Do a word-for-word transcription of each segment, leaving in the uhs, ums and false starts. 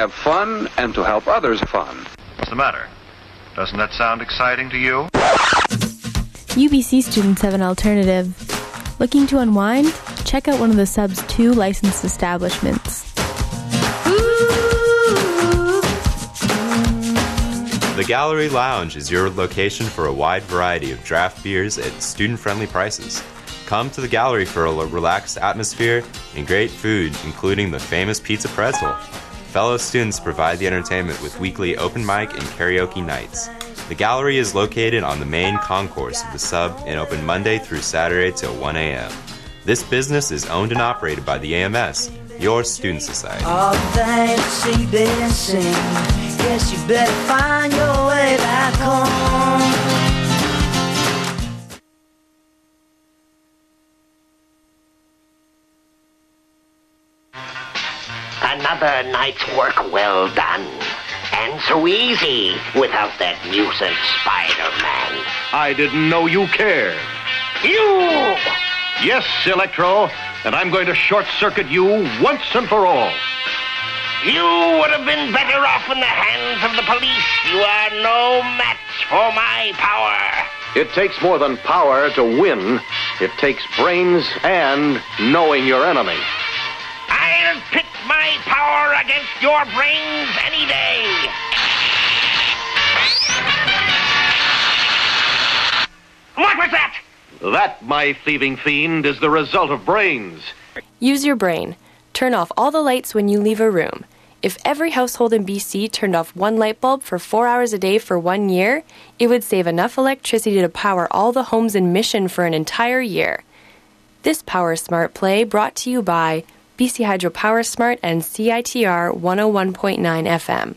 have fun and to help others have fun. What's the matter? Doesn't that sound exciting to you? U B C students have an alternative. Looking to unwind? Check out one of the sub's two licensed establishments. The Gallery Lounge is your location for a wide variety of draft beers at student-friendly prices. Come to the gallery for a relaxed atmosphere and great food, including the famous pizza pretzel. Fellow students provide the entertainment with weekly open mic and karaoke nights. The gallery is located on the main concourse of the sub and open Monday through Saturday till one a.m. This business is owned and operated by the A M S, your student society. All the things she been sing. Guess you better find your way back home. Another night's work well done. And so easy without that nuisance Spider-Man. I didn't know you cared. You! Yes, Electro, and I'm going to short-circuit you once and for all. You would have been better off in the hands of the police. You are no match for my power. It takes more than power to win. It takes brains and knowing your enemy. I'll pit my power against your brains any day. What was that? That, my thieving fiend, is the result of brains. Use your brain. Turn off all the lights when you leave a room. If every household in B C turned off one light bulb for four hours a day for one year, it would save enough electricity to power all the homes in Mission for an entire year. This Power Smart play brought to you by B C Hydro Power Smart and C I T R one oh one point nine F M.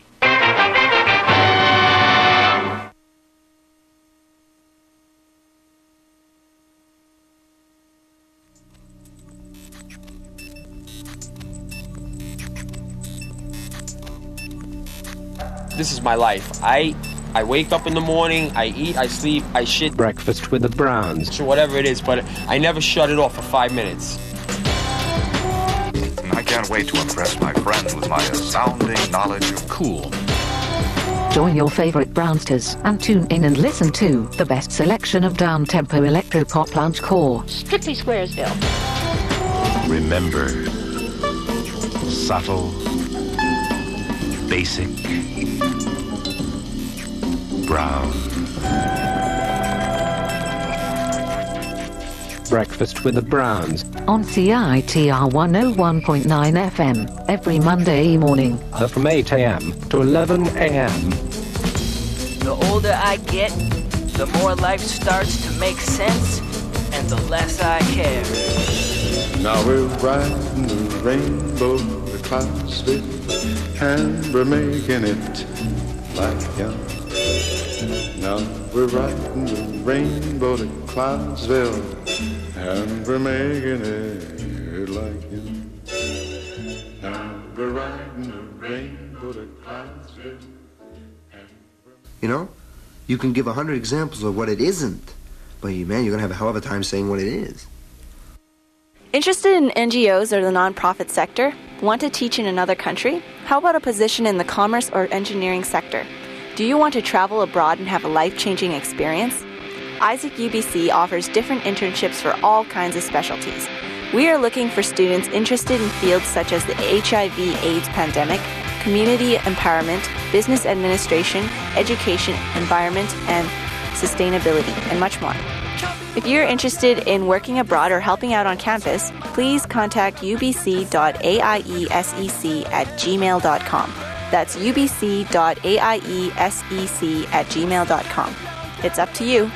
This is my life. I I wake up in the morning, I eat, I sleep, I shit. Breakfast with the Browns. Sure, whatever it is, but I never shut it off for five minutes. I can't wait to impress my friends with my astounding knowledge of cool. Join your favorite Brownsters and tune in and listen to the best selection of down-tempo electro-pop lounge core. Strictly Squaresville. Remember, subtle, basic, brown. Breakfast with the Browns. On C I T R one oh one point nine F M, every Monday morning. Uh, from eight a.m. to eleven a.m. The older I get, the more life starts to make sense, and the less I care. Now we're riding the rainbow, the clouds fit, and we're making it like young. Now we're riding the rainbow to Cloudsville, and we're making it like young. Now we're riding the rainbow to Cloudsville. You know, you can give a hundred examples of what it isn't, but man, you're gonna have a hell of a time saying what it is. Interested in N G Os or the nonprofit sector? Want to teach in another country? How about a position in the commerce or engineering sector? Do you want to travel abroad and have a life-changing experience? Isaac U B C offers different internships for all kinds of specialties. We are looking for students interested in fields such as the H I V AIDS pandemic, community empowerment, business administration, education, environment, and sustainability, and much more. If you're interested in working abroad or helping out on campus, please contact u b c dot a i e s e c at gmail dot com. That's u b c dot a i e s e c at gmail dot com. It's up to you.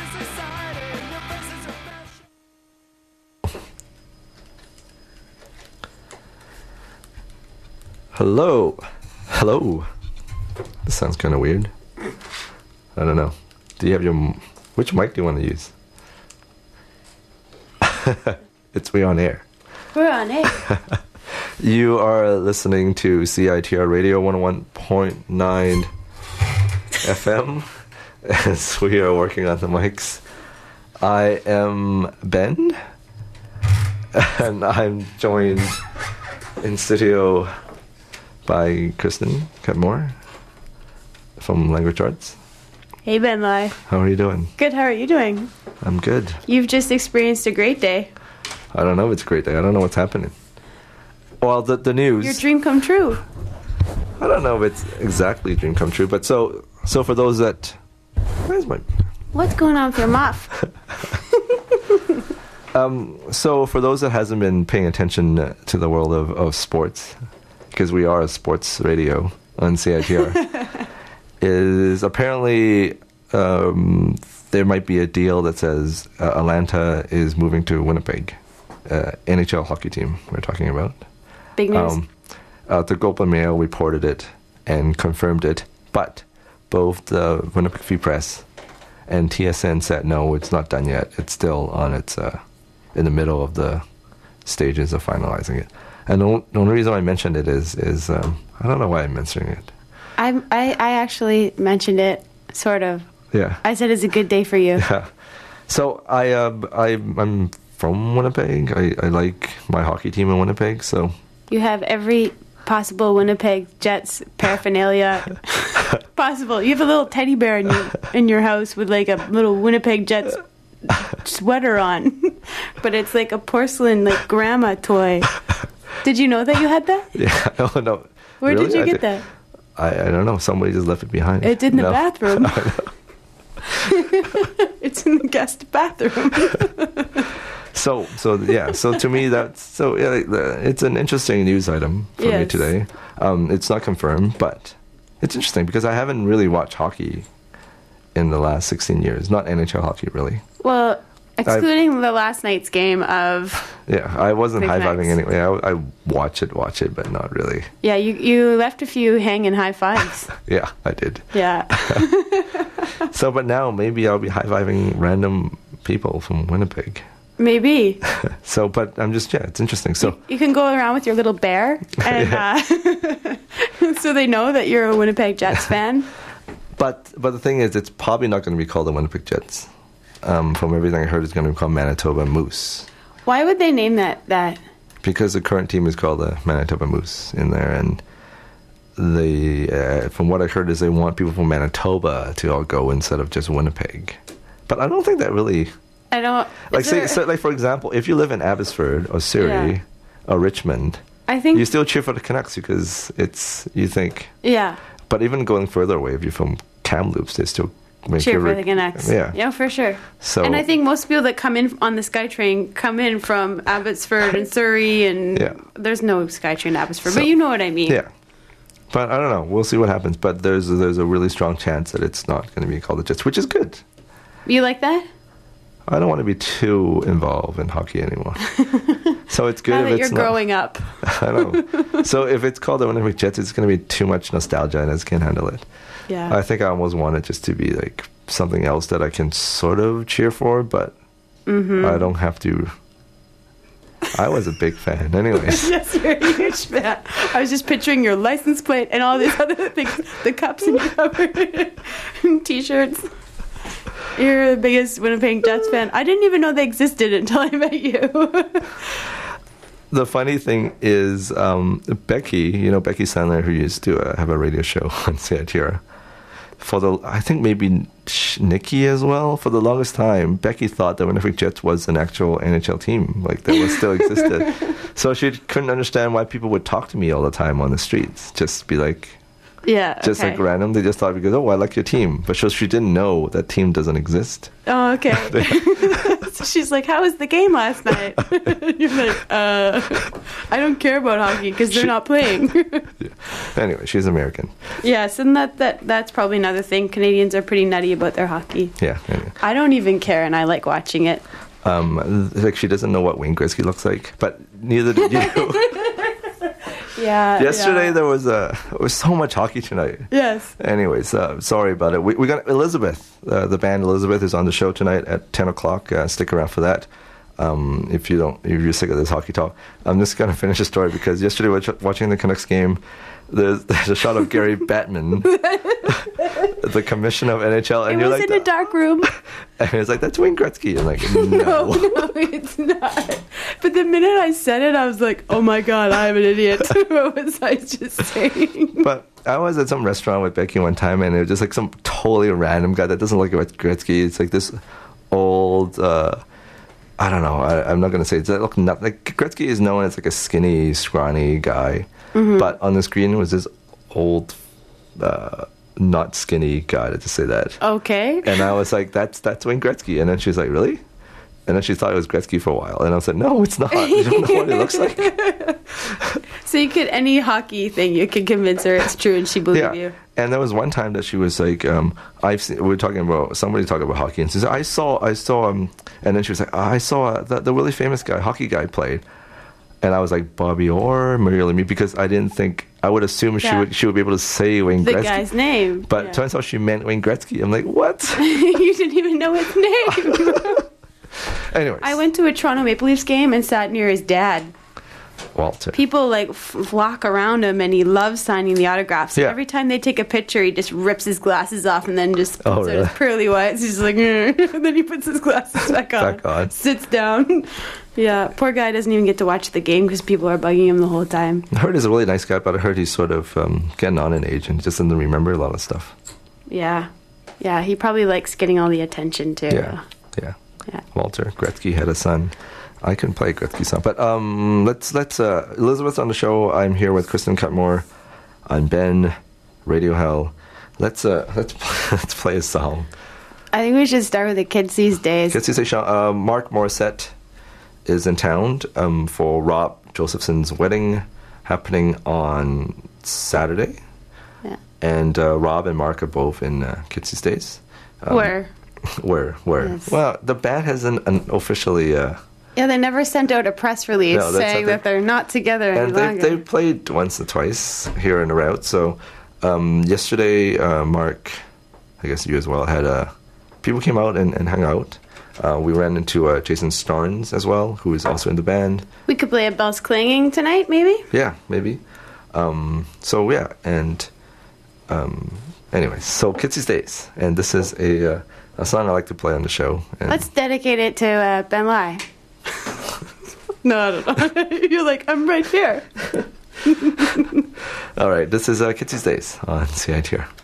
Hello. Hello. This sounds kind of weird. I don't know. Do you have your... Which mic do you want to use? It's we on air. We're on air. You are listening to C I T R Radio one oh one point nine F M as we are working on the mics. I am Ben, and I'm joined in studio by Kristen Cutmore from Language Arts. Hey, Ben Lai. How are you doing? Good, how are you doing? I'm good. You've just experienced a great day. I don't know if it's a great day. I don't know what's happening. Well, the the news. Your dream come true. I don't know if it's exactly a dream come true, but so so for those that, where's my? What's going on with your muff? um, so for those that hasn't been paying attention uh, to the world of, of sports, because we are a sports radio on C I T R, is apparently um, there might be a deal that says uh, Atlanta is moving to Winnipeg, uh, N H L hockey team we're talking about. Big news. Um, uh, the Globe and Mail reported it and confirmed it, but both the Winnipeg Free Press and T S N said no, it's not done yet. It's still on its uh, in the middle of the stages of finalizing it. And the, o- the only reason I mentioned it is is um, I don't know why I'm mentioning it. I, I I actually mentioned it, sort of. Yeah. I said it's a good day for you. Yeah. So I uh, I I'm from Winnipeg. I, I like my hockey team in Winnipeg. So You have every possible Winnipeg Jets paraphernalia possible. You have a little teddy bear in your in your house with like a little Winnipeg Jets sweater on, but it's like a porcelain like grandma toy. Did you know that you had that? yeah. Oh no. Where Really? did you I get did- that? I, I don't know. Somebody just left it behind. It's in the No. bathroom. It's in the guest bathroom. So so yeah. So to me that's so yeah, like, the- it's an interesting news item for me Yes. today. Um, it's not confirmed, but it's interesting because I haven't really watched hockey in the last sixteen years. Not N H L hockey, really. Well, excluding the last night's game of Yeah, I wasn't Big high fiving Macs. anyway. I, I watch it, watch it, but not really. yeah, you you left a few hanging high fives. Yeah, I did. Yeah. So, but now maybe I'll be high fiving random people from Winnipeg. Maybe. So, but I'm just yeah, it's interesting. So You can go around with your little bear, and uh, so they know that you're a Winnipeg Jets fan. But but the thing is, it's probably not going to be called the Winnipeg Jets. Um, from everything I heard, it's going to be called Manitoba Moose Why would they name that that? because the current team is called the Manitoba Moose in there, and the uh, from what I heard is they want people from Manitoba to all go instead of just Winnipeg. But I don't think that really I don't like is say there- so, like for example, if you live in Abbotsford or Surrey Yeah. or Richmond, I think you still cheer for the Canucks because it's you think. yeah. But even going further away, if you're from Kamloops, they still make Cheer you for re- the Canucks. Yeah. Yeah, for sure. So- and I think most people that come in on the SkyTrain come in from Abbotsford and Surrey, and Yeah. there's no SkyTrain in Abbotsford, So- but you know what I mean. Yeah. But I don't know. We'll see what happens. But there's there's a really strong chance that it's not going to be called the Jets, which is good. You like that? I don't want to be too involved in hockey anymore. So it's good now if that it's you're not. growing up. I know. So if it's called the Winnipeg Jets, it's going to be too much nostalgia, and I just can't handle it. Yeah. I think I almost want it just to be like something else that I can sort of cheer for, but Mhm. I don't have to. I was a big fan, anyways. Yes, you're a huge fan. I was just picturing your license plate and all these other things, the cups in your cupboard, t-shirts. You're the biggest Winnipeg Jets fan. I didn't even know they existed until I met you. The funny thing is, um, Becky, you know, Becky Sandler, who used to uh, have a radio show on C I T R, for the, I think maybe Sh- Nikki as well, for the longest time, Becky thought that Winnipeg Jets was an actual N H L team, like that was still existed. So she couldn't understand why people would talk to me all the time on the streets, just be like, Yeah. just okay. like random. They just thought because, oh, I like your team. But so she didn't know that team doesn't exist. Oh, okay. So she's like, "How was the game last night?" You're like, "Uh, I don't care about hockey because they're She- not playing." Anyway, she's American. Yes, and that, that that's probably another thing. Canadians are pretty nutty about their hockey. Yeah. Anyway. I don't even care, and I like watching it. Um, like she doesn't know what Wayne Gretzky looks like, but neither did you. Yeah. Yesterday yeah. there was a there was so much hockey tonight. Yes. Anyways, uh, sorry about it. We we got Elizabeth. Uh, the band Elizabeth is on the show tonight at ten o'clock. Uh, stick around for that. Um, if you don't, if you're sick of this hockey talk, I'm just gonna finish the story because yesterday watch, watching the Canucks game, there's, there's a shot of Gary Bettman, the commissioner of N H L, and it you're was like, in a dark room. and it's like, that's Wayne Gretzky. I'm like, no. No, no, it's not. But the minute I said it, I was like, oh my god, I'm an idiot. What was I just saying? But I was at some restaurant with Becky one time, and it was just like some totally random guy that doesn't look like Gretzky. It's like this old, uh, I don't know, I, I'm not going to say, it's look not, like Gretzky is known as like a skinny, scrawny guy, mm-hmm. but on the screen was this old, uh, not skinny guy, to say that. Okay. And I was like, that's that's Wayne Gretzky. And then she was like, really? And then she thought it was Gretzky for a while. And I was like, no, it's not. You don't know what it looks like. So you could, any hockey thing, you could convince her it's true and she believe yeah. you. And there was one time that she was like, um, I've seen, we were talking about, somebody talking about hockey. And she said, I saw, I saw, um, and then she was like, I saw uh, the, the really famous guy, hockey guy played. And I was like, Bobby Orr, Mario Lemieux, because I didn't think, I would assume yeah. she would she would be able to say Wayne the Gretzky. The guy's name. But yeah. it turns out she meant Wayne Gretzky. I'm like, what? You didn't even know his name. Anyways. I went to a Toronto Maple Leafs game and sat near his dad. Walter. People like f- flock around him, and he loves signing the autographs. Yeah. Every time they take a picture, he just rips his glasses off and then just puts oh, out really? his pearly whites. He's just like, and then he puts his glasses back on, back on, sits down. Yeah, poor guy doesn't even get to watch the game because people are bugging him the whole time. I heard he's a really nice guy, but I heard he's sort of um, getting on in age and just doesn't remember a lot of stuff. Yeah, yeah, he probably likes getting all the attention too. Yeah, yeah. yeah. Walter Gretzky had a son. I couldn't play Gretzky's song, but um, let's let's uh, Elizabeth's on the show. I'm here with Kristen Cutmore. I'm Ben, Radio Hell. Let's uh, let's let's play a song. I think we should start with the Kids These Days. Kids These Days. Uh, Mark Morissette is in town um, for Rob Josephson's wedding, happening on Saturday. Yeah. And uh, Rob and Mark are both in uh, Kids These Days. Um, where? Where? Where? Yes. Well, the band hasn't an officially. Uh, Yeah, they never sent out a press release no, saying that they're not together any and they, longer. they played once or twice here in the route. So um, yesterday, uh, Mark, I guess you as well, had uh, people came out and, and hung out. Uh, we ran into uh, Jason Starnes as well, who is also in the band. We could play a Bells Clanging tonight, maybe? Yeah, maybe. Um, so yeah, and um, anyways, so Kids These Days, and this is a, uh, a song I like to play on the show. And let's dedicate it to uh, Ben Lai. No, I don't know. You're like, I'm right here. All right, this is uh, Kids These Days on C I T R.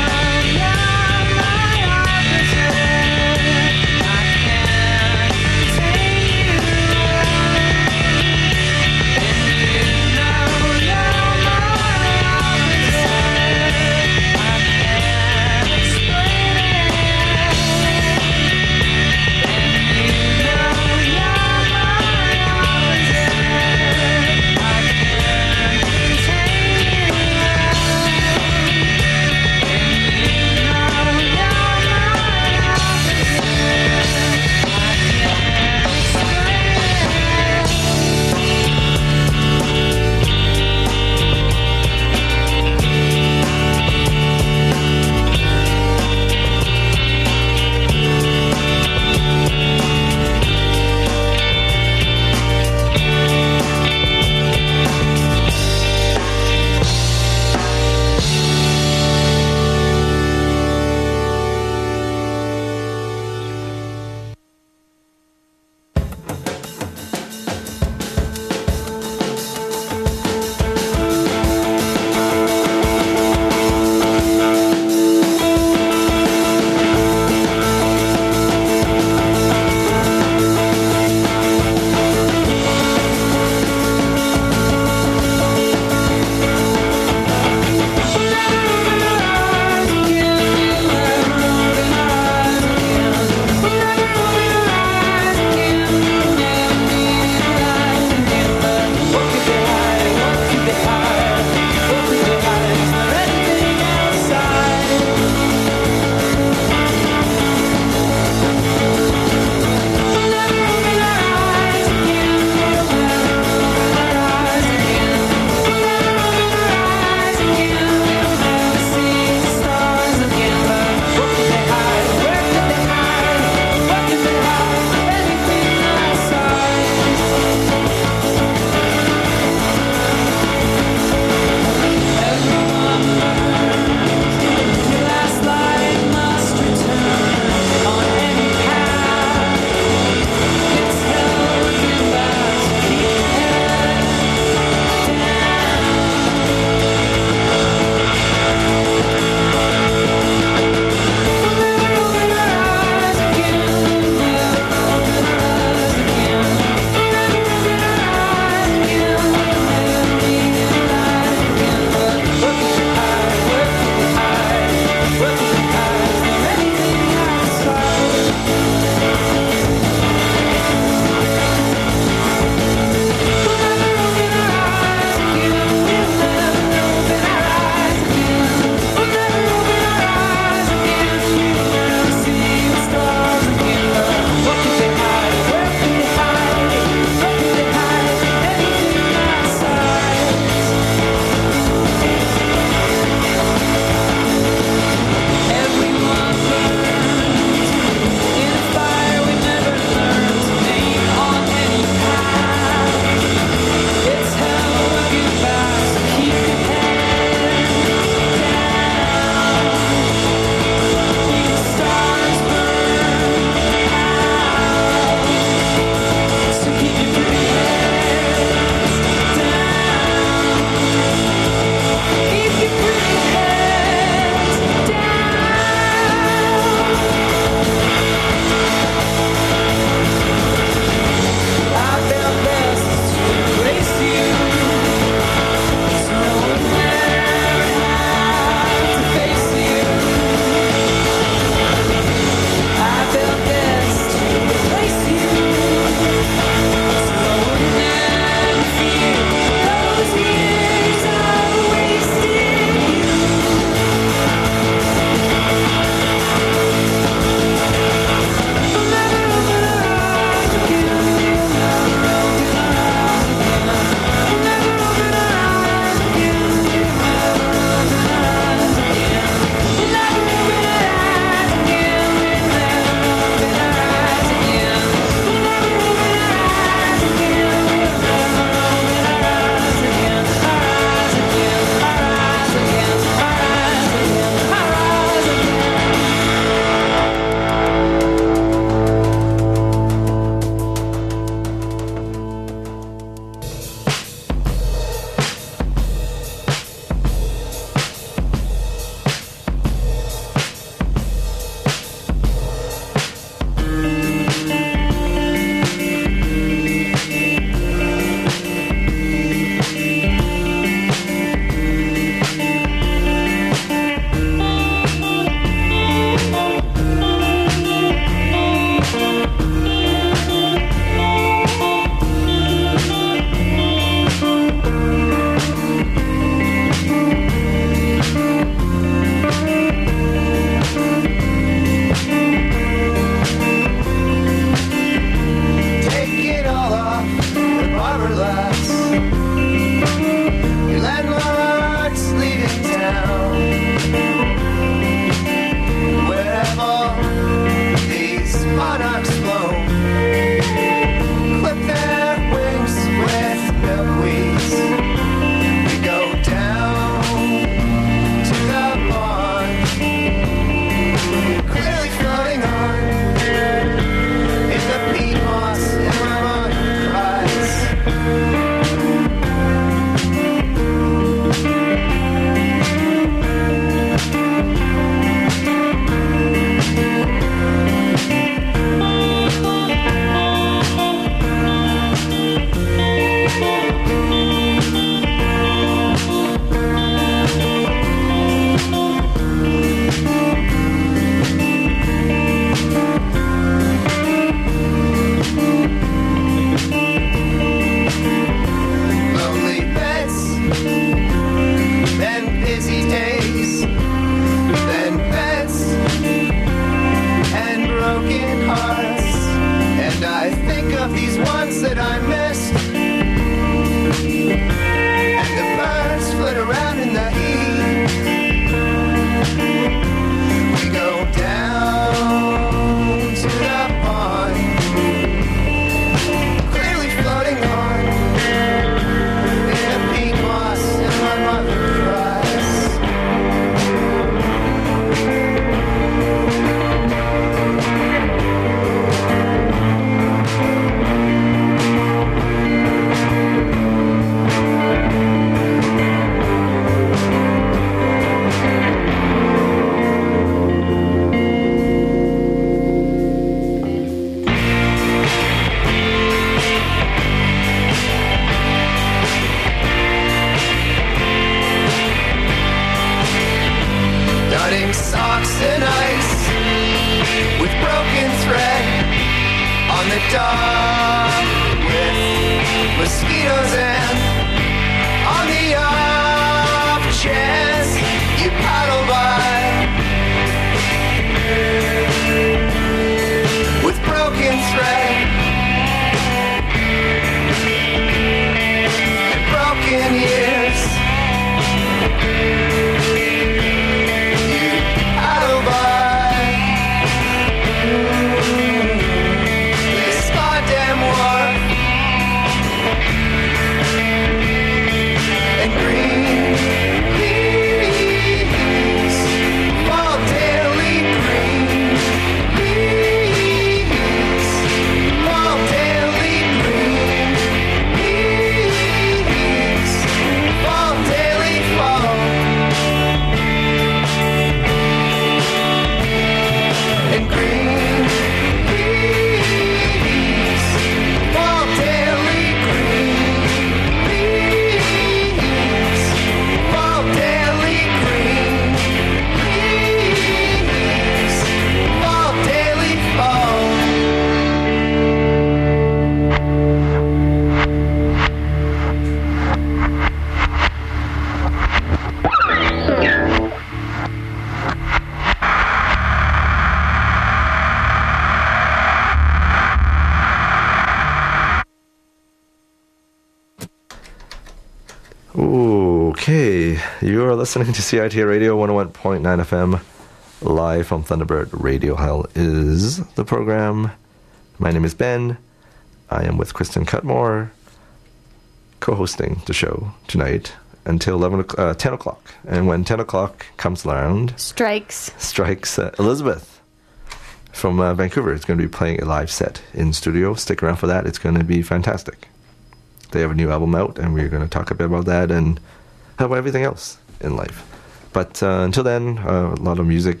Okay, you are listening to C I T R Radio one oh one point nine F M, live from Thunderbird Radio. Hell is the program. My name is Ben. I am with Kristen Cutmore, co-hosting the show tonight until eleven, uh, ten o'clock. And when ten o'clock comes around, strikes, strikes uh, Elizabeth from uh, Vancouver is going to be playing a live set in studio. Stick around for that. It's going to be fantastic. They have a new album out, and we're going to talk a bit about that and about everything else in life. But uh, until then, uh, a lot of music.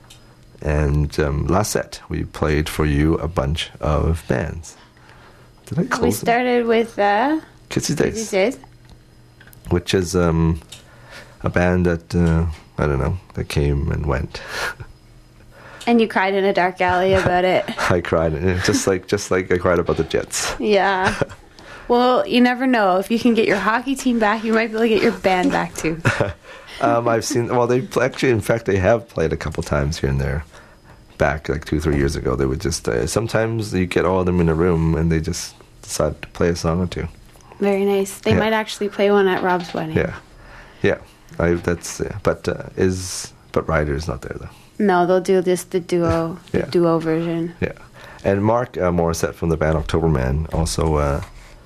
And um, last set, we played for you a bunch of bands. Did I close We started them? with uh, Kitsy's Days. Kitsy's Days. Which is um, a band that, uh, I don't know, that came and went. And you cried in a dark alley about it. I cried, just like just like I cried about the Jets. Yeah. Well, you never know. If you can get your hockey team back, you might be able to get your band back too. um, I've seen. Well, they actually, in fact, they have played a couple times here and there. Back like two, three years ago, they would just. Uh, sometimes you get all of them in a room, and they just decide to play a song or two. Very nice. They yeah. might actually play one at Rob's wedding. Yeah, yeah. I, that's. Yeah. But uh, is but Ryder's not there though. No, they'll do just the duo, yeah. the duo version. Yeah, and Mark uh, Morissette from the band Octoberman also. Uh,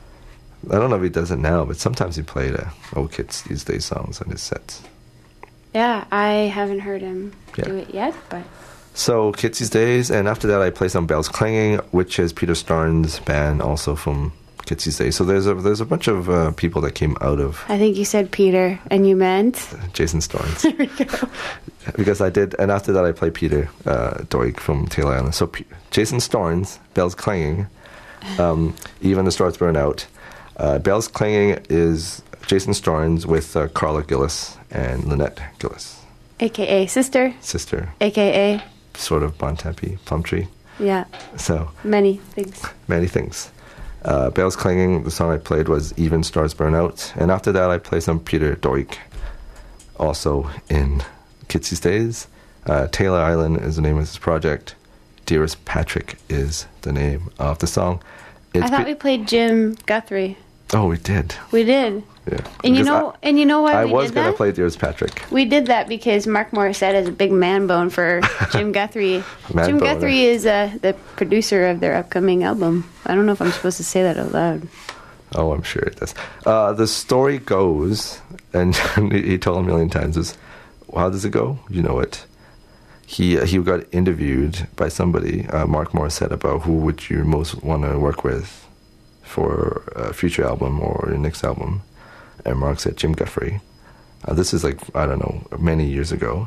I don't know if he does it now, but sometimes he played uh, old Kids These Days songs on his sets. Yeah, I haven't heard him yeah. do it yet, but... So, Kids These Days, and after that I played some Bells Clanging, which is Peter Starnes' band, also from Kids These Days. So there's a there's a bunch of uh, people that came out of... I think you said Peter, and you meant... Jason Starnes. There we go. Because I did, and after that I played Peter uh, Doig from Taylor Island. So P- Jason Starnes, Bells Clanging, um, Even the Stars Burn Out. Uh, Bells Clanging is Jason Starnes with uh, Carla Gillis and Lynette Gillis. A K A sister. Sister. A K A Sort of Bontempi, Plumtree. Yeah. So. Many things. Many things. Uh, Bells Clanging, the song I played was Even Stars Burn Out. And after that I played some Peter Doig, also in Kitsy's Days. Uh, Taylor Island is the name of this project. Dearest Patrick is the name of the song. It's I thought be- we played Jim Guthrie. Oh, we did. We did. Yeah. And you Because know, I, and you know why I we was did gonna that? play Dearest Patrick. We did that because Mark Morissette has a big man bone for Jim Guthrie. Man Jim boner. Guthrie is uh, the producer of their upcoming album. I don't know if I'm supposed to say that out loud. Oh, I'm sure it does. Uh, the story goes, and he told a million times, is how does it go? You know it. He uh, he got interviewed by somebody, uh, Mark Morissette, about who would you most want to work with for a future album or your next album. And Mark said Jim Guthrie. Uh, this is like, I don't know, many years ago.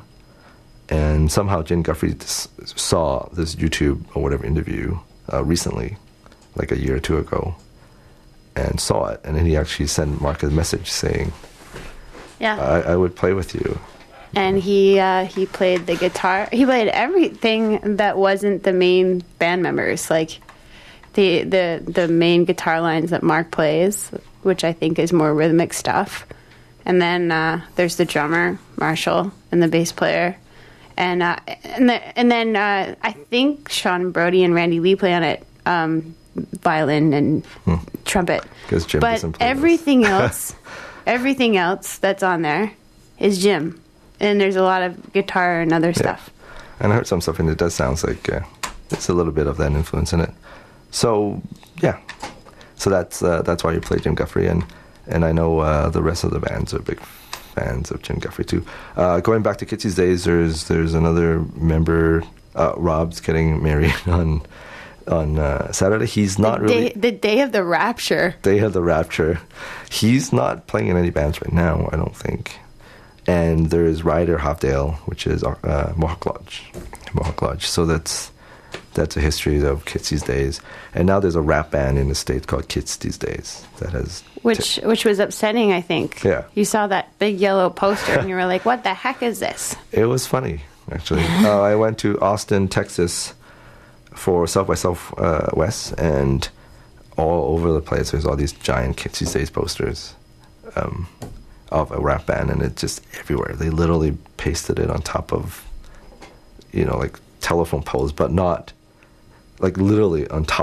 And somehow Jim Guthrie s- saw this YouTube or whatever interview uh, recently, like a year or two ago, and saw it. And then he actually sent Mark a message saying, Yeah. I, I would play with you. And he uh, he played the guitar. He played everything that wasn't the main band members, like the the the main guitar lines that Mark plays, which I think is more rhythmic stuff. And then uh, there's the drummer Marshall and the bass player, and uh, and the, and then uh, I think Sean Brody and Randy Lee play on it, um, violin and hmm. trumpet. Because Jim but doesn't play everything else, everything else that's on there is Jim. And there's a lot of guitar and other stuff. Yeah. And I heard some stuff, and it does sound like uh, it's a little bit of that influence in it. So, yeah. So that's uh, that's why you play Jim Guthrie, and and I know uh, the rest of the bands are big fans of Jim Guthrie too. Uh, going back to Kitsy's Days, there's there's another member, uh, Rob's getting married on on uh, Saturday. He's not the really day, the day of the rapture. Day of the Rapture. He's not playing in any bands right now, I don't think. And there is Ryder Hofdale, which is uh, Mohawk Lodge. Mohawk Lodge. So that's that's a history of Kitsy's Days. And now there's a rap band in the States called Kids These Days that has... Which t- which was upsetting, I think. Yeah. You saw that big yellow poster and you were like, what the heck is this? It was funny, actually. uh, I went to Austin, Texas for South by Southwest, and all over the place there's all these giant Kids These Days posters. Um... of a rap band, and it's just everywhere. They literally pasted it on top of, you know, like telephone poles, but not, like literally on top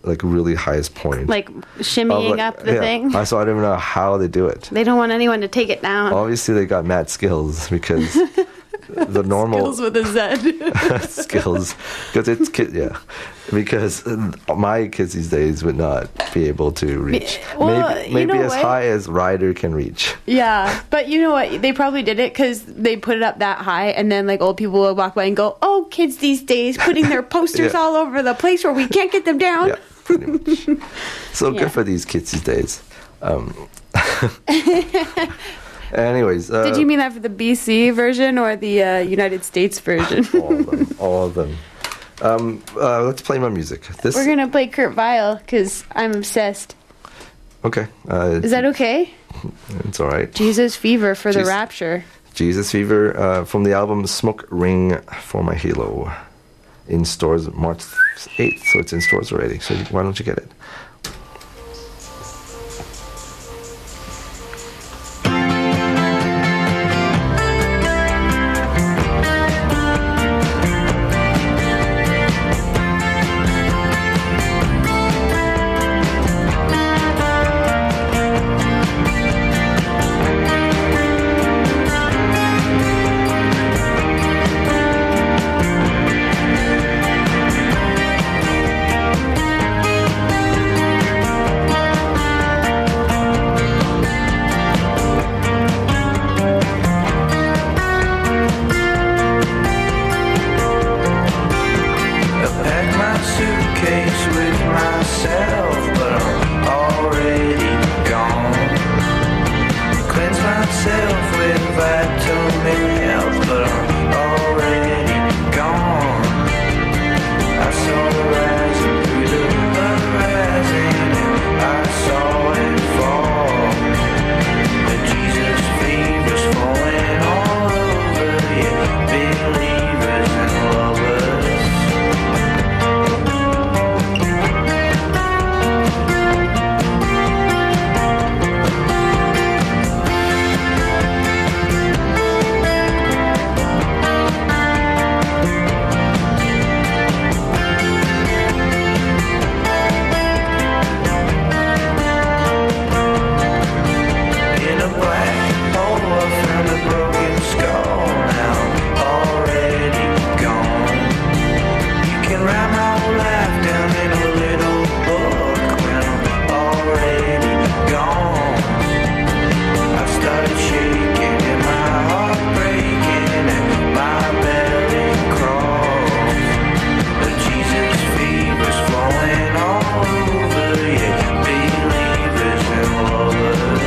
like really highest point. Like shimmying Of, like, up the yeah. thing. I so I don't even know how they do it. They don't want anyone to take it down. Obviously, they got mad skills because the normal Skills with a Z. skills because it's kid yeah because uh, my kids these days would not be able to reach Well, maybe you maybe know as what? high as Ryder can reach. Yeah, but you know what? They probably did it because they put it up that high, and then like old people would walk by and go, "Oh, kids these days putting their posters Yeah. all over the place where we can't get them down." Yeah, pretty much. So Yeah. good for these kids these days. Um, anyways, uh, Did you mean that for the B C version or the uh, United States version? all of them? All of them. Um, uh, let's play my music. This We're gonna play Kurt Vile because I'm obsessed. okay. Uh, Is that okay? It's all right. Jesus Fever for the Jesus- Rapture. Jesus Fever uh, from the album Smoke Ring for My Halo, in stores March eighth. So it's in stores already. So you- why don't you get it? I packed my suitcase with myself, but I'm already gone. Cleanse myself with vitamin health, but I'm already gone. I saw the rising through the horizon, and I saw it fall. The Jesus fever's falling all over, yeah, believers and lovers. In a black hole, I found a broken skull. Now I'm already gone. You can write my whole life down in a little book when I'm already gone. I started shaking and my heart breaking and my belly crawls. The Jesus fever's flowing all over, yeah, believers and lovers.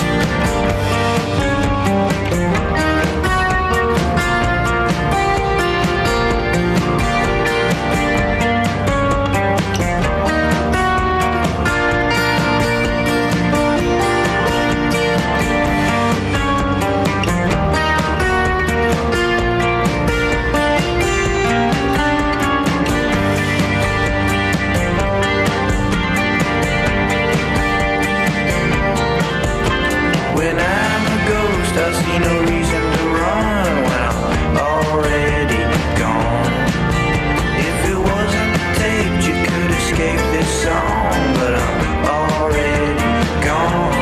When I'm a ghost, I see no reason to run when I'm already gone. If it wasn't taped, you could escape this song, but I'm already gone.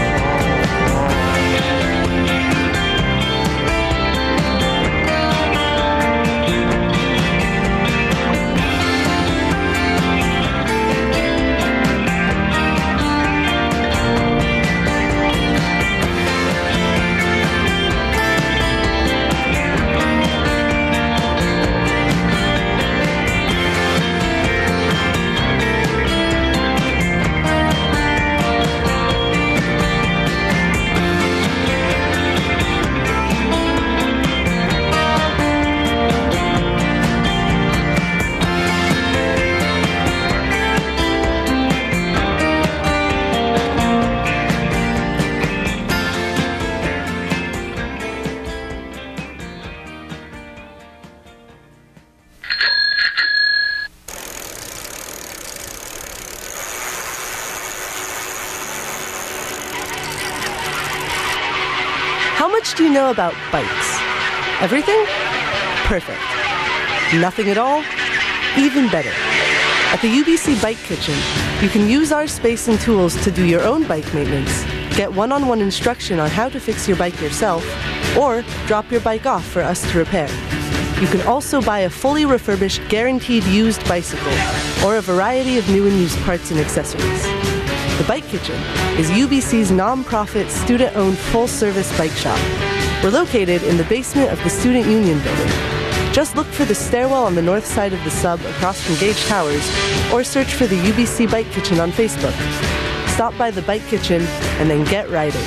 How much do you know about bikes? Everything? Perfect. Nothing at all? Even better. At the U B C Bike Kitchen, you can use our space and tools to do your own bike maintenance, get one-on-one instruction on how to fix your bike yourself, or drop your bike off for us to repair. You can also buy a fully refurbished, guaranteed used bicycle, or a variety of new and used parts and accessories. The Bike Kitchen is U B C's non-profit, student-owned, full-service bike shop. We're located in the basement of the Student Union building. Just look for the stairwell on the north side of the sub across from Gage Towers, or search for the U B C Bike Kitchen on Facebook. Stop by the Bike Kitchen and then get riding.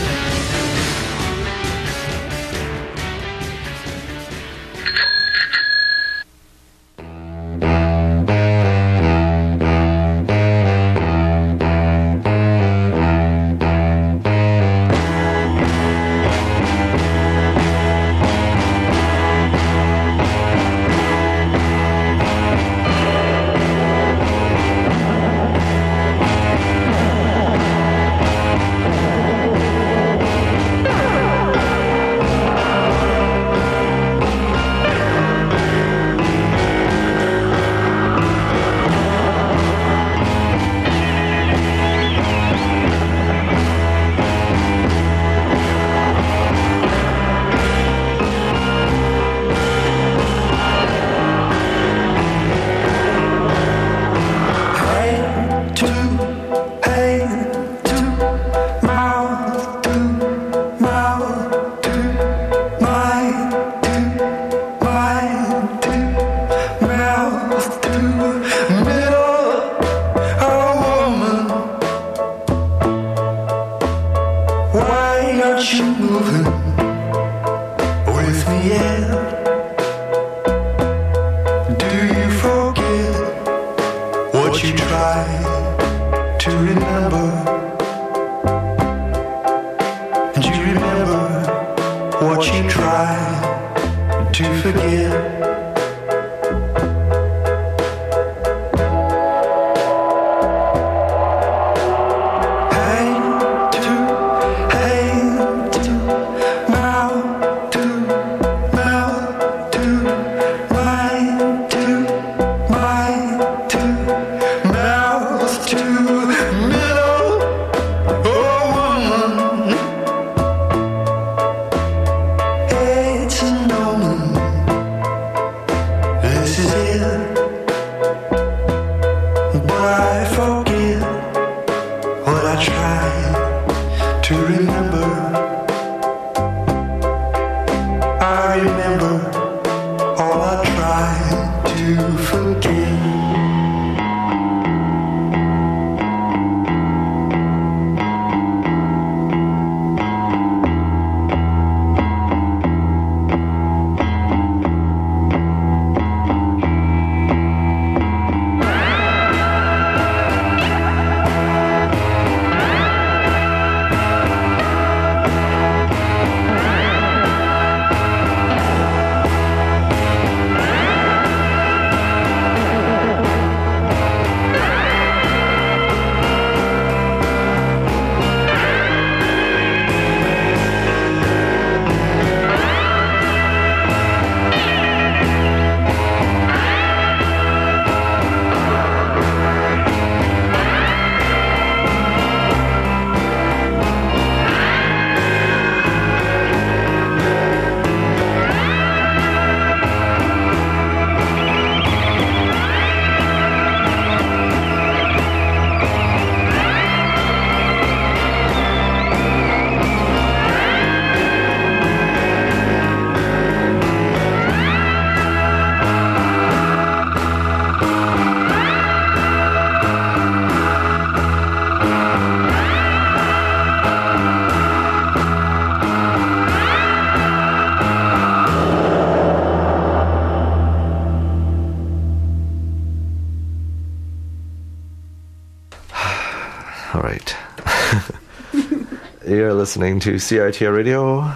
You're listening to C I T R Radio,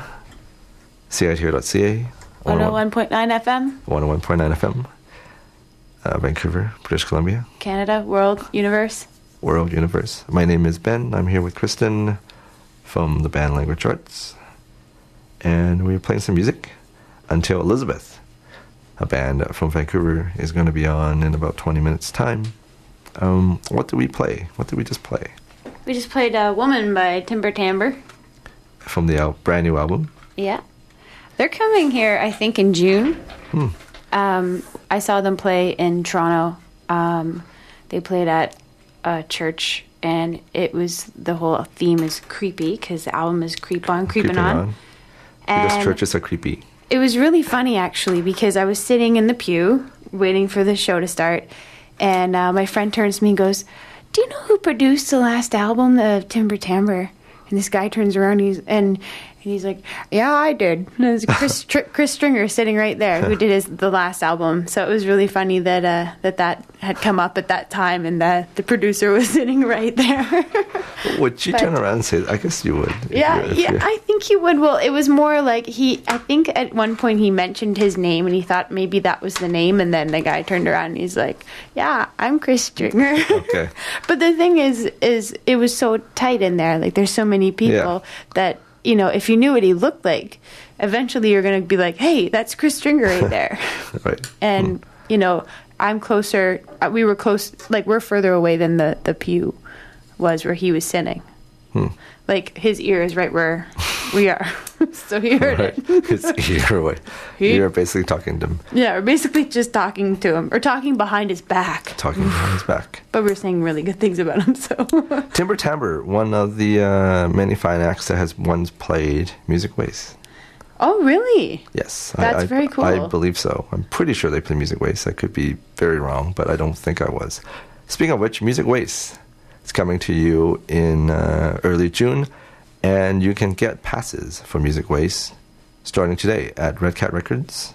C I T R dot C A, one oh one point nine F M, one oh one point nine F M, uh, Vancouver, British Columbia, Canada, world, universe. World, universe. My name is Ben. I'm here with Kristen from the band Language Arts, and we're playing some music until Elizabeth, a band from Vancouver, is going to be on in about twenty minutes' time. Um, what did we play? What did we just play? We just played uh, Woman by Timber Timbre. From the al- brand new album? Yeah. They're coming here, I think, in June. Hmm. Um, I saw them play in Toronto. Um, they played at a church, and it was, the whole theme is creepy, because the album is Creep On, Creeping, Creeping On. on. Because And churches are creepy. it was really funny, actually, because I was sitting in the pew waiting for the show to start, and uh, my friend turns to me and goes, "Do you know who produced the last album of Timber Timbre?" And this guy turns around and he's, and, and he's like, "Yeah, I did." And it was Chris, Tr- Chris Stringer sitting right there who did his the last album. So it was really funny that uh, that that had come up at that time, and that the producer was sitting right there. Would you But- turn around and say, I guess you would. if Yeah, you're- if yeah, you're- I think he would. Well, it was more like he, I think at one point he mentioned his name and he thought maybe that was the name, and then the guy turned around and he's like, "Yeah, I'm Chris Stringer." Okay. But the thing is, is it was so tight in there. Like, there's so many people Yeah. that, you know, if you knew what he looked like, eventually you're going to be like, "Hey, that's Chris Stringer right there." Right. And, you know, I'm closer, uh, we were close, like, we're further away than the, the pew was where he was sitting. Hmm. Like, his ear is right where we are. So he heard Right. it. His ear away. He- You're basically talking to him, Yeah, we're basically just talking to him, or talking behind his back. talking behind his back. But we're saying really good things about him, so. Timber Timbre, one of the uh, many fine acts that has once played Music Waste. Oh, really? Yes. That's I, I, very cool. I believe so. I'm pretty sure they play Music Waste. I could be very wrong, but I don't think I was. Speaking of which, Music Waste is coming to you in uh, early June, and you can get passes for Music Waste starting today at Red Cat Records,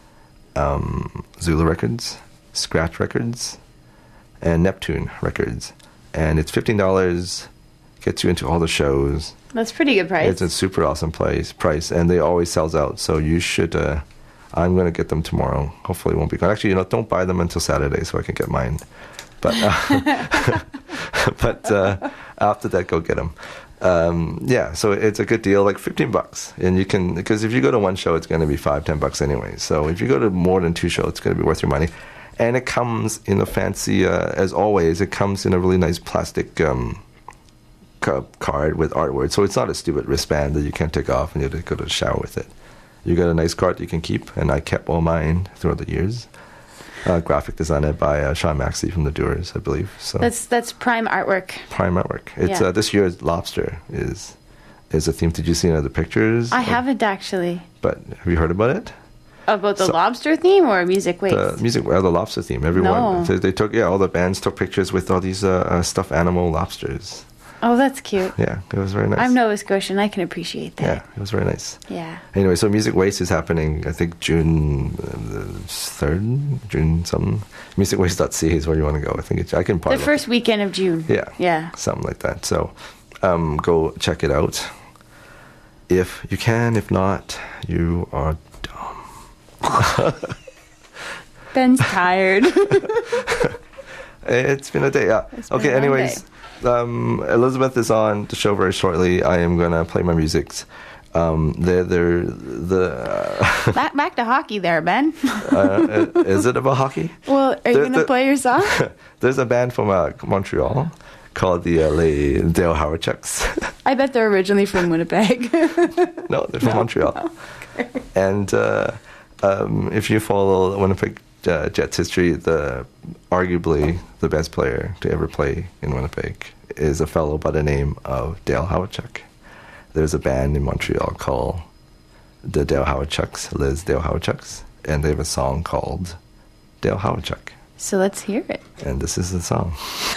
um, Zulu Records, Scratch Records, and Neptune Records. And it's fifteen dollars, gets you into all the shows. That's pretty good price. It's a super awesome price, price, and they always sells out. So you should. Uh, I'm going to get them tomorrow. Hopefully, it won't be gone. Actually, you know, don't buy them until Saturday so I can get mine. But uh, but uh, after that, go get them. Um, yeah, so it's a good deal, like fifteen bucks, and you can, because if you go to one show, it's going to be five, ten bucks anyway. So if you go to more than two shows, it's going to be worth your money. And it comes in a fancy, uh, as always, it comes in a really nice plastic. Um, card with artwork, so it's not a stupid wristband that you can't take off and you have to go to the shower with it. You got a nice card you can keep, and I kept all mine throughout the years. Uh, graphic designer by uh, Sean Maxey from the Doers, I believe. So That's that's prime artwork. prime artwork. It's Yeah. uh, this year's lobster is is a theme. Did you see any of the pictures? I haven't actually. But have you heard about it? About the So- lobster theme or music waste? The music, well, the lobster theme. Everyone, No. they, they took, yeah, all the bands took pictures with all these uh, uh, stuffed animal lobsters. Oh, that's cute. Yeah, it was very nice. I'm Nova Scotian. I can appreciate that. Yeah, it was very nice. Yeah. Anyway, so Music Waste is happening, I think, June uh, the third, June something. music waste dot c a is where you want to go. I think it's, I can The probably. look- first weekend of June. Yeah. Yeah. Something like that. So um, go check it out. If you can, if not, you are dumb. Ben's tired. It's been a day, yeah. It's been Okay, a long anyways, um, Elizabeth is on the show very shortly. I am going to play my musics. Um, they're, they're, the, uh, back, back to hockey there, Ben. uh, is it about hockey? Well, are you The- going to the- play your song? There's a band from uh, Montreal called the uh, Les Dale Howard Chucks. I bet they're originally from Winnipeg. No, they're from Montreal. And uh, um, if you follow Winnipeg uh, Jets history, the arguably the best player to ever play in Winnipeg is a fellow by the name of Dale Howardchuk. There's a band in Montreal called the Dale Howardchucks, Liz Dale Howardchucks, and they have a song called Dale Howardchuk. So let's hear it. And this is the song.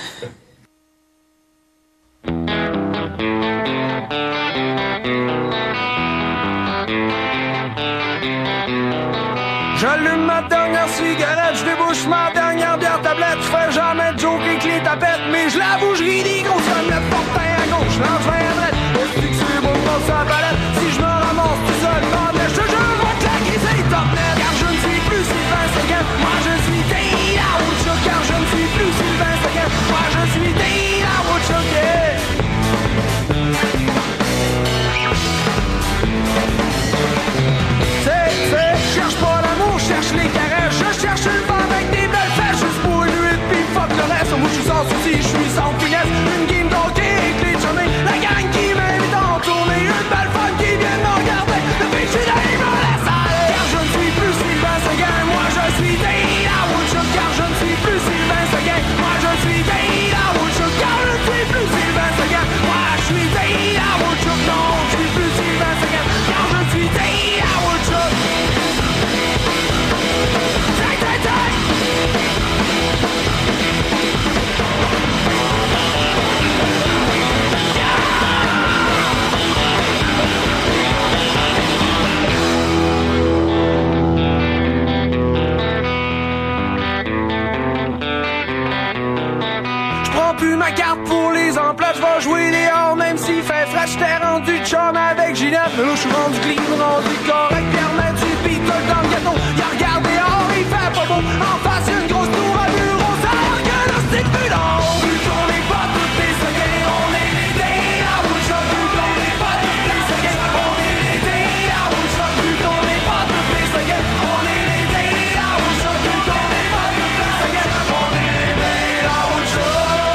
J'allume ma dernière cigarette, je débouche ma dernière bière tablette. Je ferais jamais de joke avec les tapettes, mais je l'avoue, je ris des grosses omelettes. Portin à gauche, l'envers à droite. Est-ce que c'est bon pour sa palette? Si je me ramasse tout seul, bandette, je te jure, je vais claquer ces top net. Car je ne suis plus Sylvain Seguin, moi je suis Dale Howardchuk. Car je ne suis plus Sylvain Seguin, moi je suis Dale Howardchuk. Yeah. C'est, c'est, je cherche pas l'amour, je cherche les caresses. Je cherche une femme avec des belles fesses. Juste pour une huile, pis fuck le reste. Moi je suis sans avec Ginette, mais là je suis rendu clean, rendu correct. Pierre met du beat dans le gâteau. Y'a regardé dehors, il fait pas beau. En face une grosse tour à bureau, ça a l'air que là c'est plus long. Vu qu'on n'est pas tous des soquets, on est les dés à Woodshop. Vu qu'on n'est pas tous des soquets, on est les dés à Woodshop. Vu qu'on n'est pas tous des soquets, on est les dés à Woodshop. Vu qu'on n'est pas tous des soquets, on est les dés à Woodshop.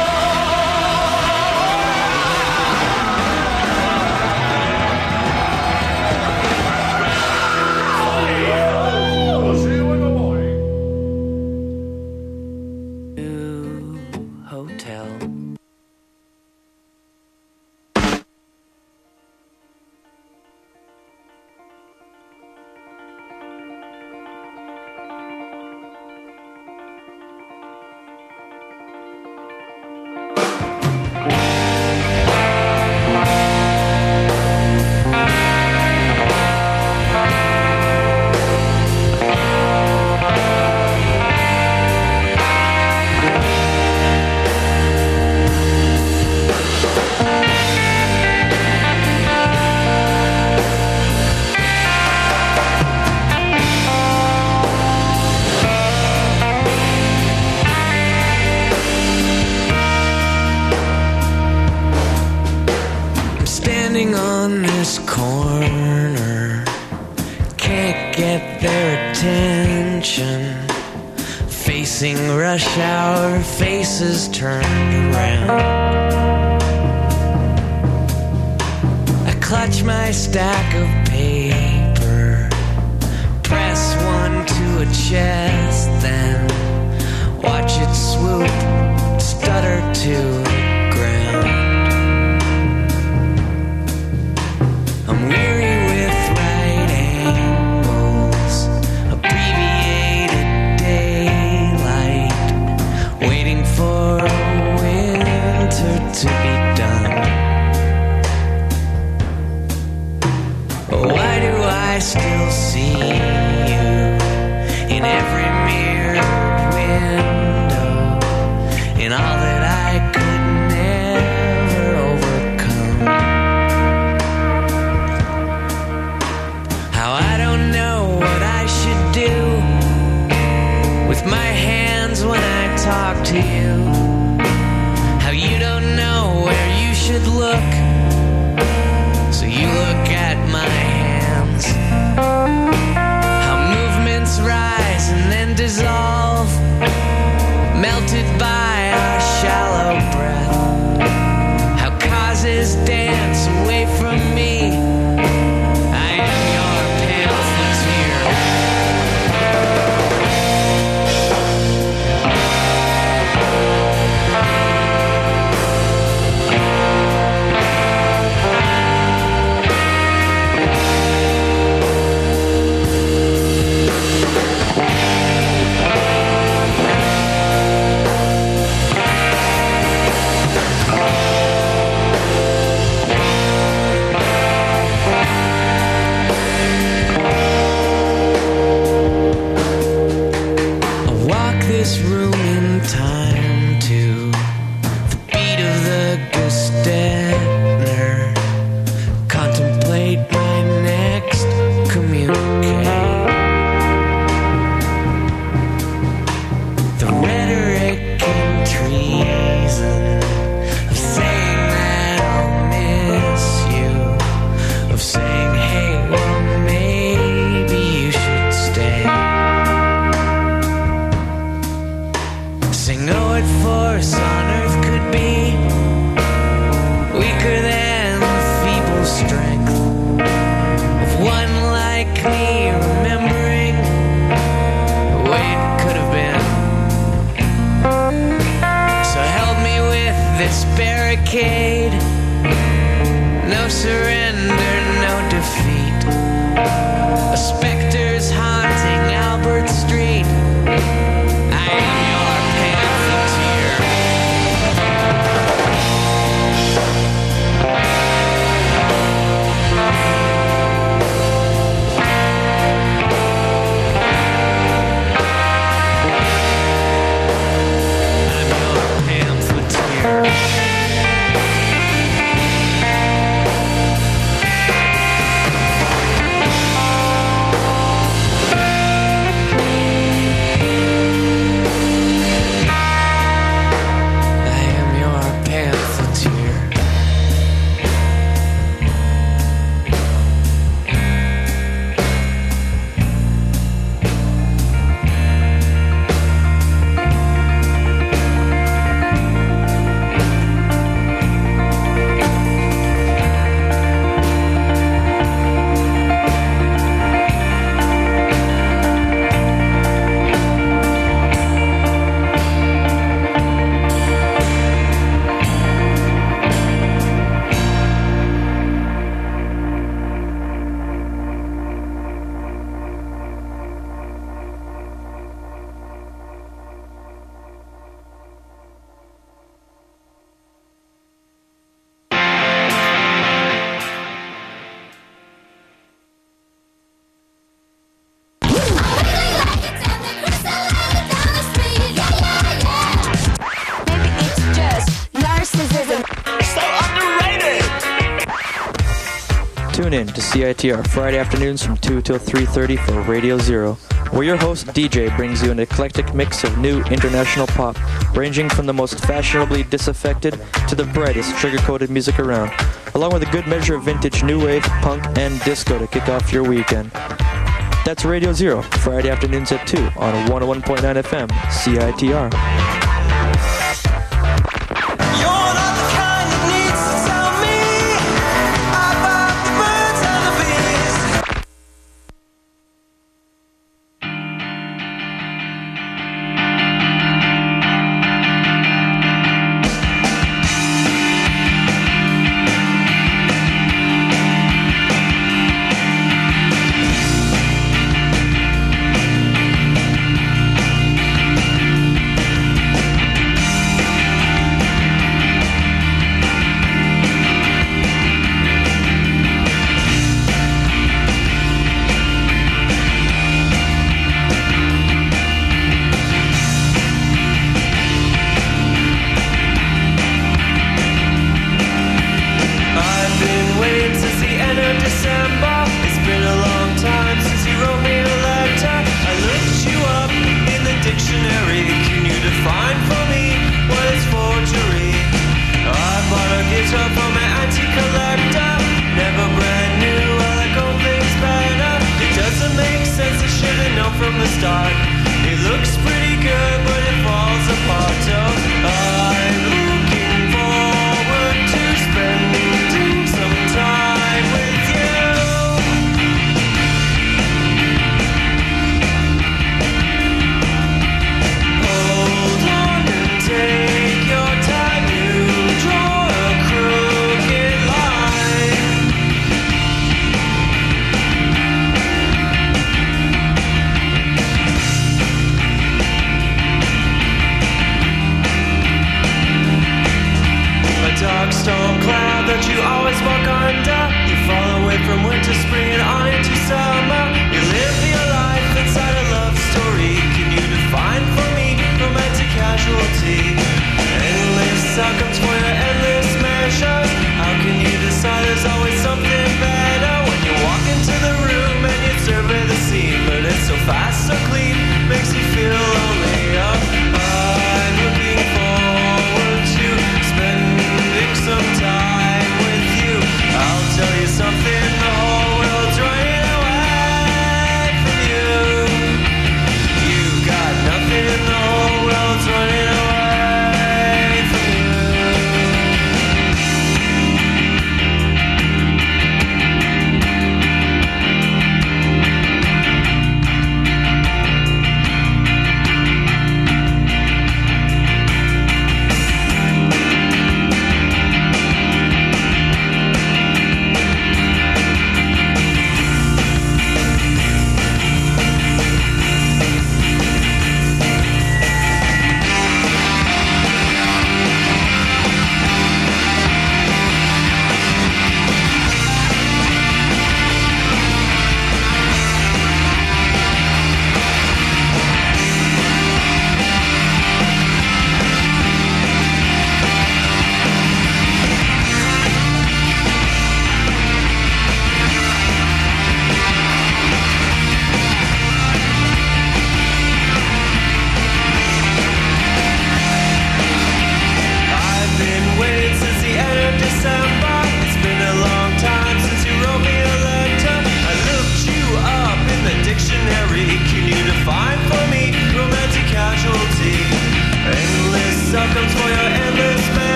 Hotel. Standing on this corner, can't get their attention. Facing rush hour, faces turned around. I clutch my stack of paper, press one to a chest, then watch it swoop, stutter to the ground. I'm weary with right angles, abbreviated daylight, waiting for winter to be done. Why do I still see you in every mirrored window, in all that I could never overcome? How I don't know what I should do with my hands when I talk to you. How you don't know where you should look, so you look at my hands. How movements rise and then dissolve. tune in to C I T R Friday afternoons from two till three thirty for Radio Zero, where your host D J brings you an eclectic mix of new international pop, ranging from the most fashionably disaffected to the brightest sugar-coated music around, along with a good measure of vintage new wave, punk, and disco to kick off your weekend. That's Radio Zero, Friday afternoons at two on one oh one point nine F M, C I T R.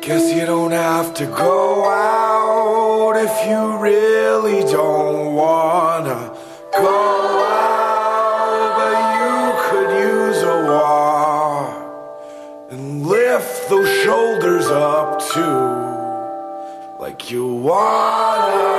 Guess you don't have to go out if you really don't wanna go out, but you could use a walk and lift those shoulders up too, like you wanna.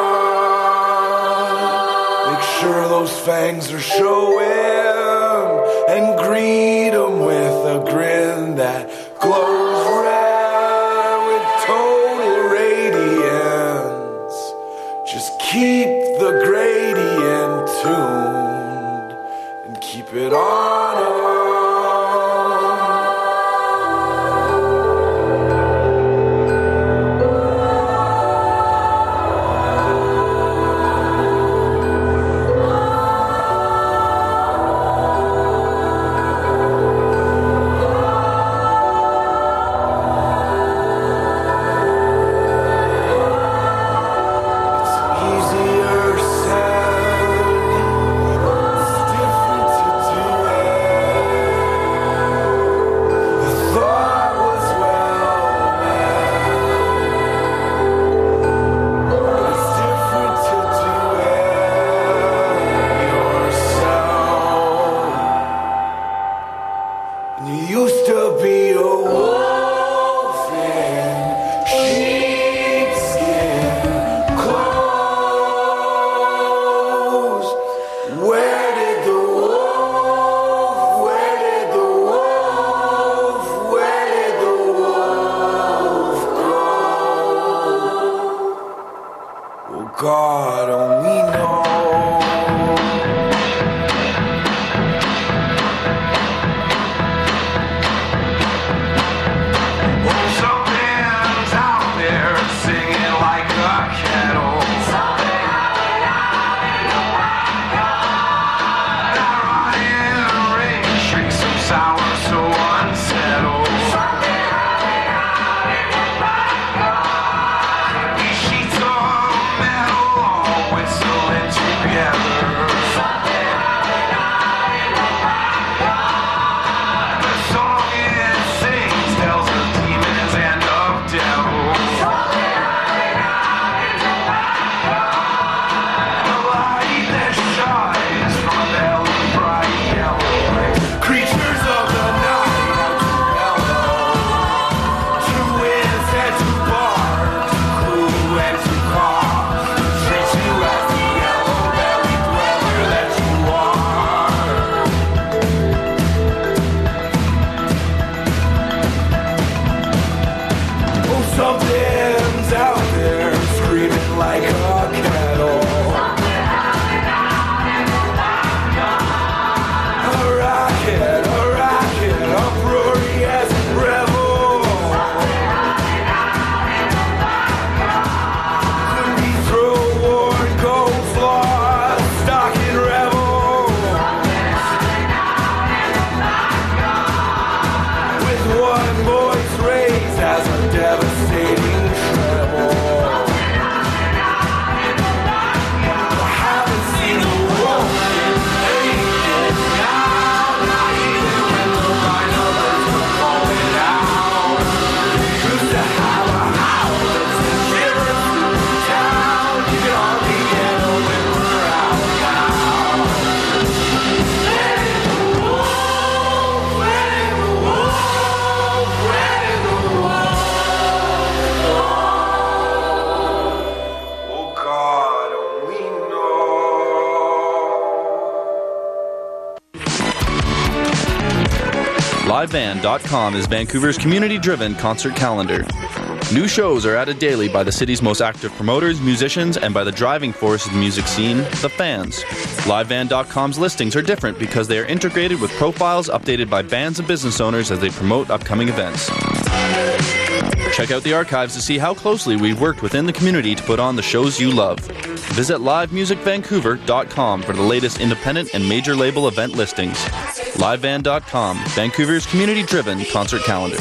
Make sure those fangs are showing and greet them with a grin that glows red with total radiance. Just keep the gradient tuned and keep it on. God only knows. Oh, something's out there singing like a kettle. Something out in the backyard. That rotting rain shakes some sour, so unsettled. Something out in the backyard. These sheets of whistling together. Something out in the backyard. The song it sings tells of demons and of devils. Something out in the backyard. The light that shines from a bell of bright yellow. Creatures of the night out to mellow. Two winds and two bars, to coo and to caw. Treat you as the yellow-bellied dweller that you are. Oh, something's out there screaming like a kettle. A rocket, a rocket, uproarious rebel. Could be throw-worn gold floss, stocking rebel. With one voice raised as a devastating treble. I haven't seen a woman ages now, not even when the rhinos were falling out. Used to have a house that's a shiver through the town. You can hardly get a whimper out now. Letting the wolf, letting the wolf, letting the wolf. Oh, God only knows. live band dot com is Vancouver's community-driven concert calendar. New shows are added daily by the city's most active promoters, musicians, and by the driving force of the music scene, the fans. live band dot com's listings are different because they are integrated with profiles updated by bands and business owners as they promote upcoming events. Check out the archives to see how closely we've worked within the community to put on the shows you love. Visit live music vancouver dot com for the latest independent and major label event listings. live band dot com, Vancouver's community-driven concert calendar.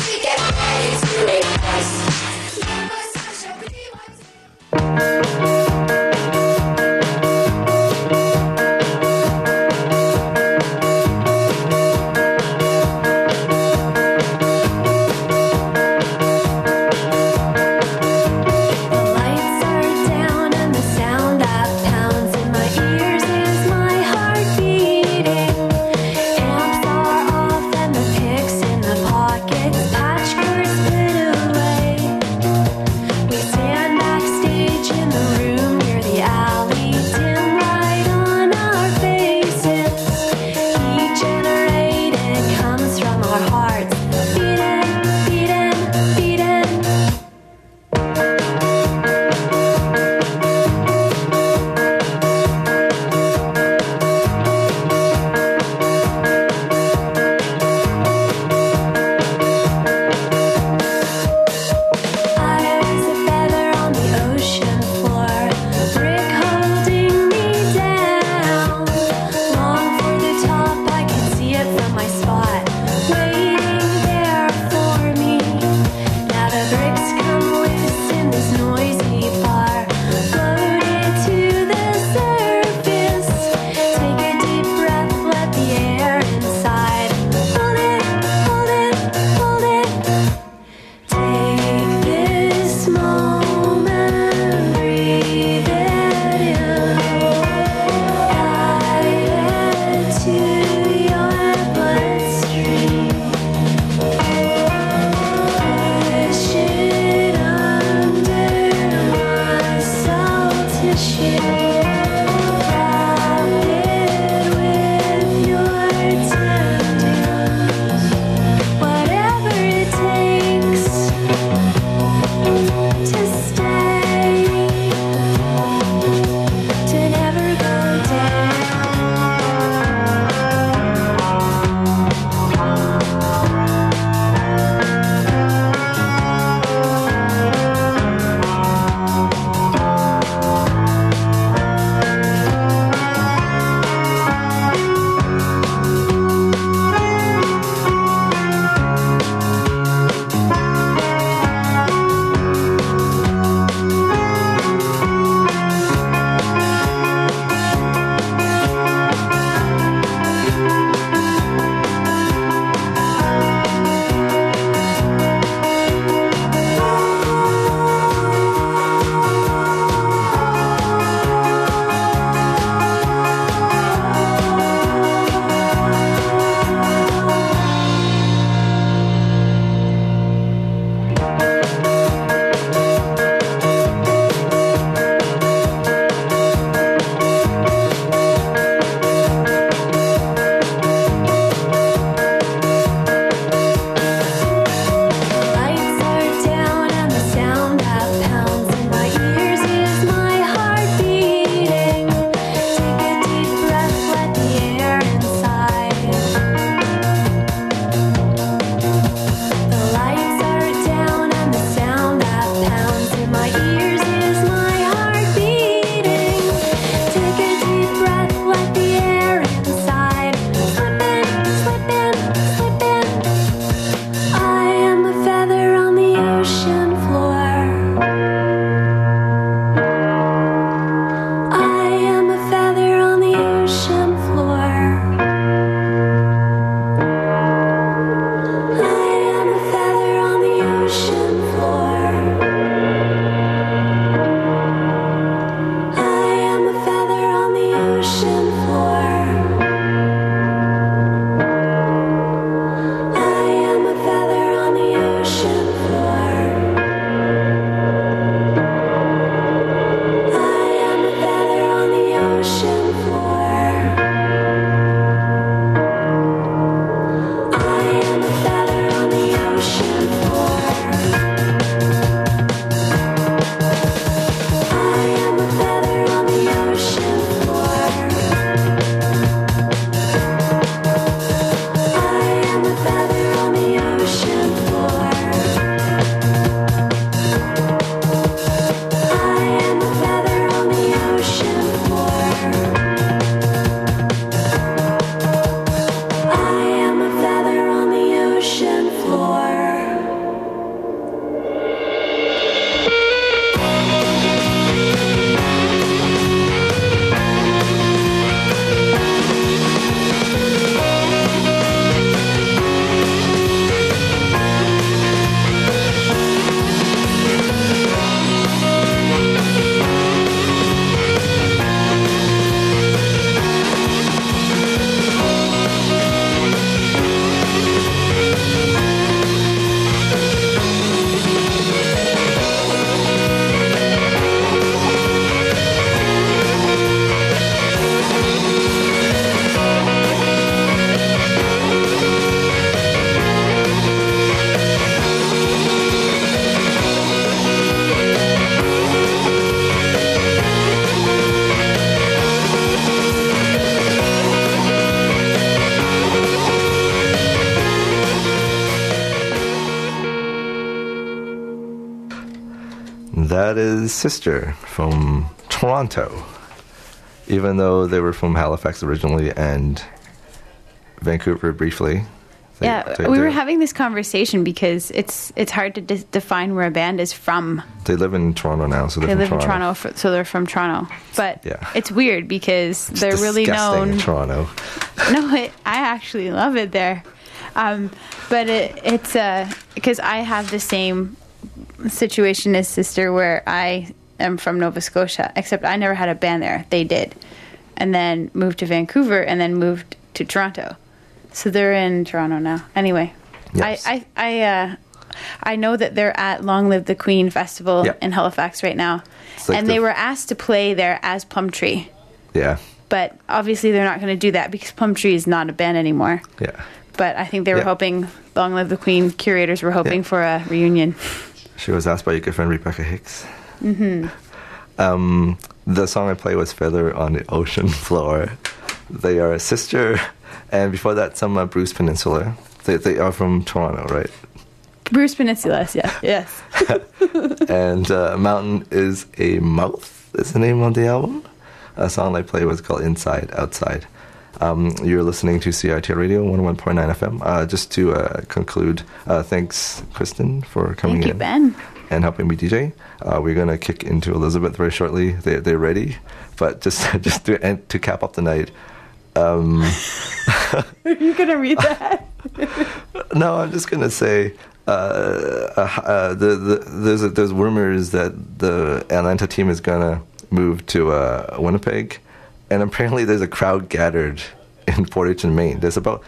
That is Sister from Toronto. Even though they were from Halifax originally and Vancouver briefly. They, yeah, they, we they, were having this conversation because it's it's hard to de- define where a band is from. They live in Toronto now, so they're They from live Toronto. in Toronto, for, so they're from Toronto. But Yeah. it's weird because It's they're really disgusting known. in Toronto. No, it, I actually love it there. Um, but it, it's because I have the same situation as Sister where I am from Nova Scotia, except I never had a band there. They did. And then moved to Vancouver and then moved to Toronto. So they're in Toronto now. Anyway, Yes. I I I, uh, I know that they're at Long Live the Queen Festival Yeah. in Halifax right now. It's like and the- they were asked to play there as Plumtree. Yeah, But obviously they're not going to do that because Plumtree is not a band anymore. yeah. But I think they were Yeah. hoping, Long Live the Queen curators were hoping Yeah. for a reunion. She was asked by your good friend Rebecca Hicks. hmm Um, the song I played was Feather on the Ocean Floor. They are a Sister, and before that, some uh, Bruce Peninsula. They, they are from Toronto, right? Bruce Peninsula, yeah, yes. And uh, Mountain is a Mouth is the name of the album. A song I played was called Inside, Outside. Um, you're listening to C I T R Radio one oh one point nine F M. Uh, just to uh, conclude, uh, thanks, Kristen, for coming Thank you, in Ben. and helping me D J. Uh, we're gonna kick into Elizabeth very shortly. They, they're ready, but just just to end, to cap up the night. Um, Are you going to read that? no, I'm just gonna say. Uh, uh, uh, the, the, there's a, there's rumors that the Atlanta team is gonna move to uh, Winnipeg, and apparently there's a crowd gathered in Portage and Maine. There's about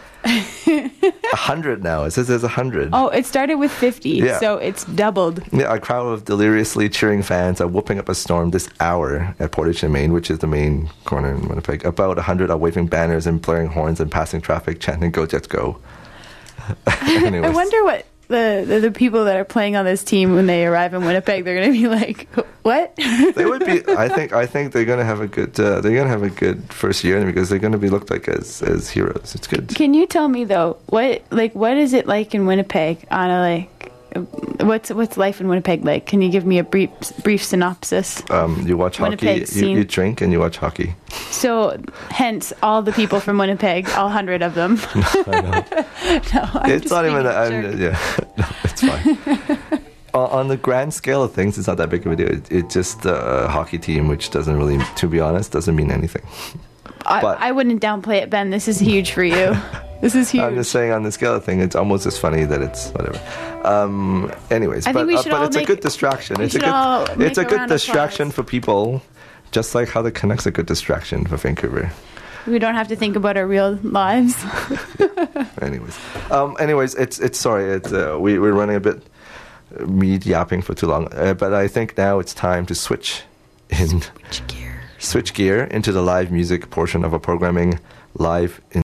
a hundred now. It says there's a hundred. Oh, it started with fifty, Yeah. so it's doubled. Yeah, a crowd of deliriously cheering fans are whooping up a storm this hour at Portage and Maine, which is the main corner in Winnipeg. About a hundred are waving banners and blaring horns and passing traffic, chanting "Go Jets, go!" I Anyways. wonder what the, the the people that are playing on this team when they arrive in Winnipeg, they're going to be like, what? They would be. I think. I think they're gonna have a good. Uh, they're gonna have a good first year because they're gonna be looked like as as heroes. It's good. Can you tell me though, what like what is it like in Winnipeg on a like what's what's life in Winnipeg like? Can you give me a brief brief synopsis? Um, you watch Winnipeg hockey. You, scene. you drink and you watch hockey. So, hence all the people from Winnipeg, all hundred of them. I know. No, I'm it's just not being even. a That, jerk. I'm, yeah, no, it's fine. on, on the grand scale of things, it's not that big of a deal. It, it's just a hockey team, which doesn't really, to be honest, doesn't mean anything. I, But- I wouldn't downplay it, Ben. This is huge for you. This is huge. I'm just saying, on the scale of thing, it's almost as funny that it's whatever. Um, anyways, I but think we uh, should but all it's a make- good distraction. we It's a should good. all make It's a a good round of distraction for people, just like how the Canucks are a good distraction for Vancouver. We don't have to think about our real lives. Anyways, um, anyways, it's it's sorry, it's uh, we we're running a bit uh, me yapping for too long, uh, but I think now it's time to switch in switch gear switch gear into the live music portion of our programming, live in